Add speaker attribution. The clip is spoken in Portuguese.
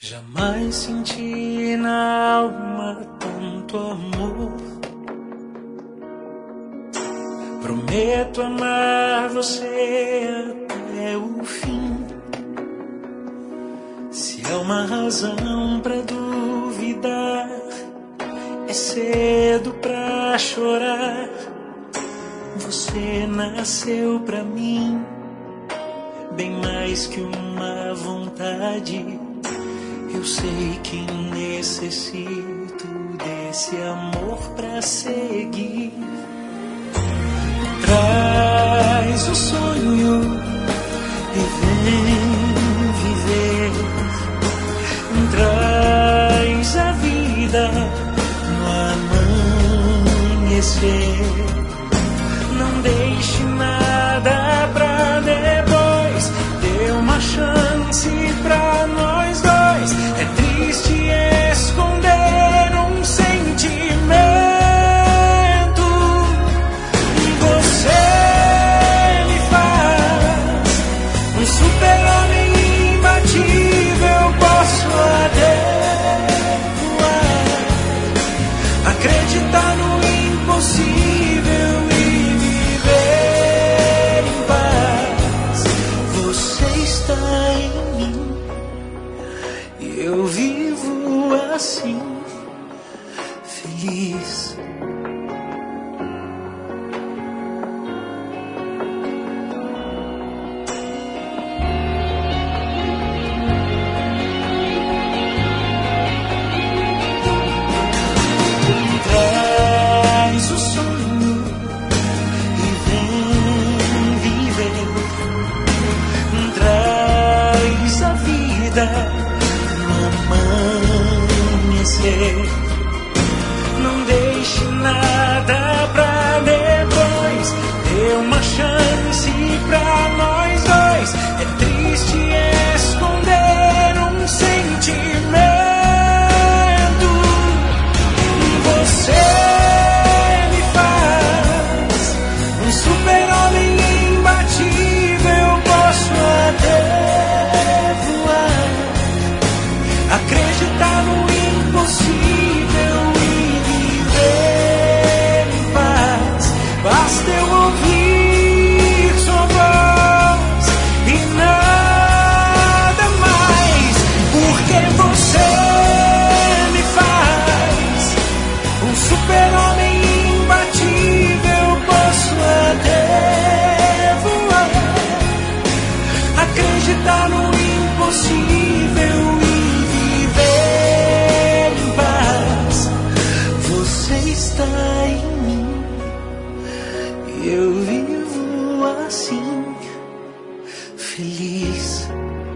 Speaker 1: Jamais senti na alma tanto amor. Prometo amar você até o fim. Se há uma razão pra duvidar, é cedo pra chorar. Você nasceu pra mim, bem mais que uma vontade. Eu sei que necessito desse amor pra seguir. Traz o sonho e vem viver. Traz a vida no amanhecer. Não deixe nada pra depois. Dê uma chance pra nós dois. É triste esconder um sentimento. Você me faz um super-homem imbatível. Posso até voar, acreditar no impossível e viver em paz. Você está em mim e eu vivo assim, feliz. Traz o sonho e vem viver. Traz a vida no amanhecer. Não deixe nada pra depois. Dê uma chance pra nós dois. É triste esconder um sentimento. Você me faz um super-homem imbatível. Posso até voar, acreditar no impossível e viver em paz. Basta eu ouvir sua voz e nada mais. Porque você me faz um super-homem imbatível. Posso até voar, acreditar no impossível e viver em paz. Você está em mim e eu vivo assim, feliz.